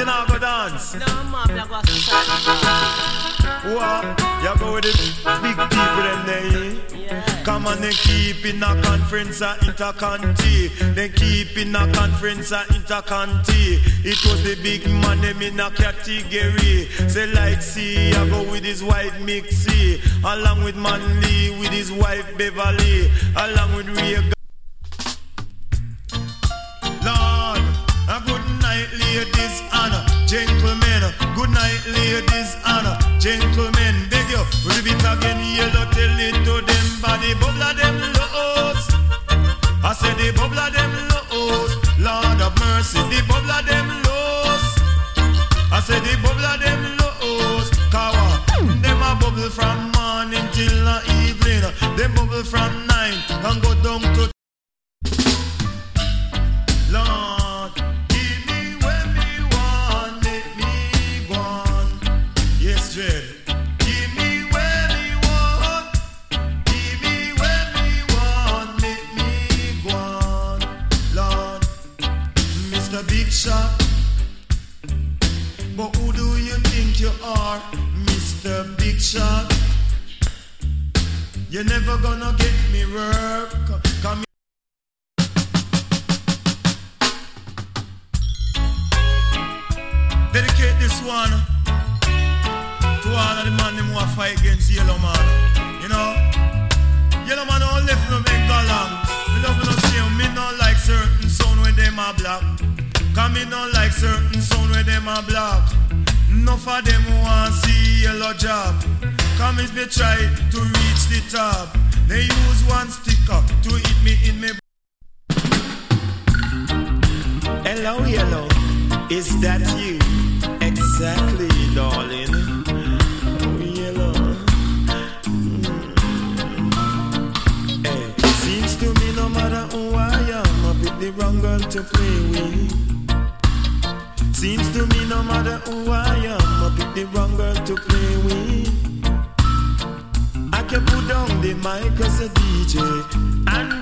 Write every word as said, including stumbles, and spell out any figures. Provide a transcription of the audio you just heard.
you not go dance? No, mom, I go to what? You go with the big people them there. Yeah. Come on, they keep in a conference at intercounty. They keep in a conference at intercounty. It was the big man them in a category. Say like see, I go with his wife Mixie, along with Manly with his wife Beverly, along with Ray. Lord, a good night, ladies and gentlemen. Good night, ladies and gentlemen. Beg you, repeat again, yellow, tell it to them. Body bubble them lows. I said the bubble them lows. Lord of mercy, the bubble them lows. I said the bubble them lows. Kawa, them a bubble from morning till the evening. Them bubble from nine and go down to Lord, give me when me want, make me go on. Yes, Dread. Give me when me want, give me when me want, make me go on. Lord, Mister Big Shot, but who do you think you are, Mister Big Shot? You're never gonna get me work. Come dedicate this one to all of the man them who are fight against Yellow Man. You know, Yellow Man don't left no make go long. Me love no see him. Me don't like certain sound when them are black. Cause me don't like certain sound when them are black. Enough of them who want see yellow job. Come is me try to reach the top. They use one sticker to hit me in me. Hello, Yellow. Is that you? Exactly, darling. Oh, Yellow. Mm. Hey, seems to me no matter who I am, I pick the wrong girl to play with. Seems to me no matter who I am, I pick the wrong girl to play with. I can put down the mic as a D J and